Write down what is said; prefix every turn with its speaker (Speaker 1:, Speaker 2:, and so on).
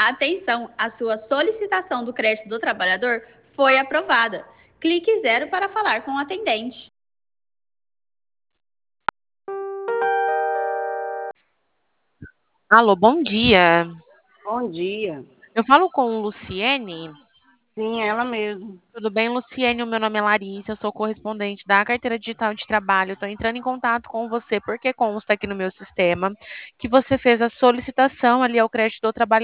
Speaker 1: Atenção, a sua solicitação do crédito do trabalhador foi aprovada. Clique 0 para falar com o atendente.
Speaker 2: Alô, bom dia.
Speaker 3: Bom dia.
Speaker 2: Eu falo com Luciene.
Speaker 3: Sim, ela mesmo.
Speaker 2: Tudo bem, Luciene? O meu nome é Larissa, eu sou correspondente da Carteira Digital de Trabalho. Estou entrando em contato com você porque consta aqui no meu sistema que você fez a solicitação ali ao crédito do trabalhador.